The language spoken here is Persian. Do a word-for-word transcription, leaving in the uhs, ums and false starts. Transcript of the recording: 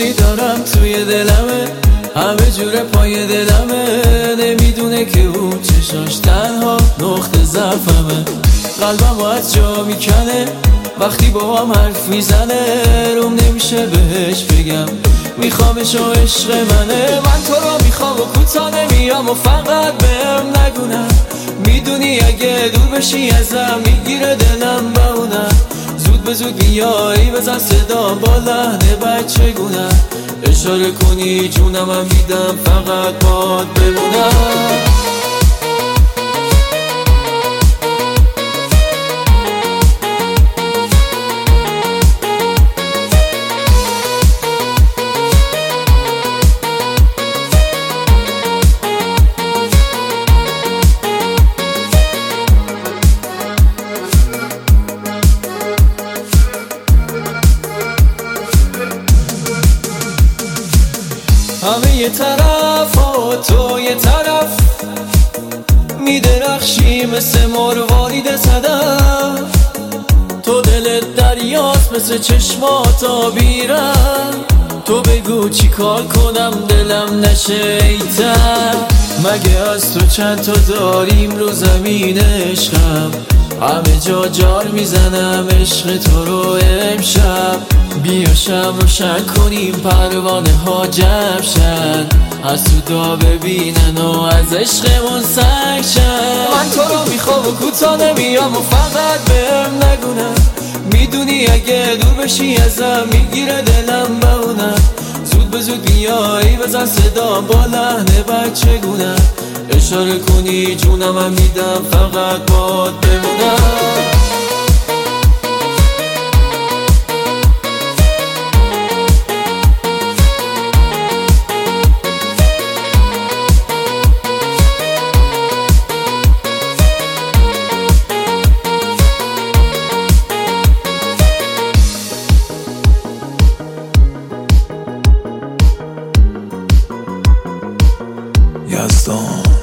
میدونی دارم توی دلمه، همه جوره پای دلمه. نمیدونه که اون چشاش تنها نقطه ضعفمه. قلبم باید جا میکنه وقتی با هم حرف میزنه. روم نمیشه بهش بگم میخوامش و عشق منه. من تو رو میخوام و کوتا نمیام و فقط بهم نگونم. میدونی اگه دور بشی ازم میگیره دلم بونم. زود به زود بیایی بزن صدا با لحن بچگونم. اشاره کنی جونم هم میدم فقط باد بمونم. همه یه طرف و تو یه طرف میدرخشی مثل مروارید صدف. تو دلت دریاست مثل چشمات آبیرم. تو بگو چی کار کنم دلم نشه ایتر. مگه از تو چند تا داریم رو زمین عشقم. همه جا جار میزنم عشق تو رو امشب. بیا شب روشن کنیم پروانه ها جمع شن. از تو دا ببینن و از عشقمون سنگ شن. من تو رو میخوام و کوتا نمیام و فقط بهم نگونم. میدونی اگه دور بشی ازم میگیره دلم بونم. زود به زود بیایی بزن صدا با لحن بچگونم. اشاره کنی جونم هم میدم فقط باد بمونم. Yazdan